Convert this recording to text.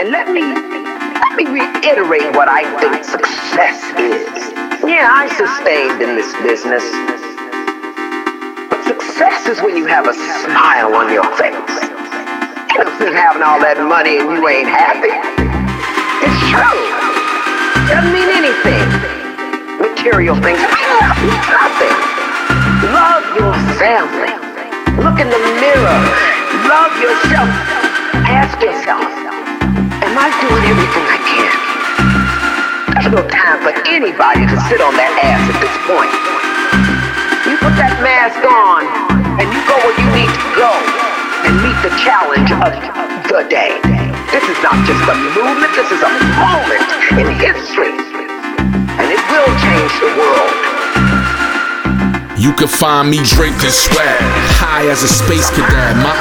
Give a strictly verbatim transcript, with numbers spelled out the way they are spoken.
And let me, let me reiterate what I think success is. Yeah, I sustained in this business. But success is when you have a smile on your face. You know, just having all that money and you ain't happy. It's true. Doesn't mean anything. Material things mean nothing. Love your family. Look in the mirror. Love yourself. Ask yourself, am I doing everything I can? There's no time for anybody to sit on that ass at this point. You put that mask on and you go where you need to go and meet the challenge of the day. This is not just a movement, this is a moment in history. And it will change the world. You can find me draped in swag, high as a space cadet. My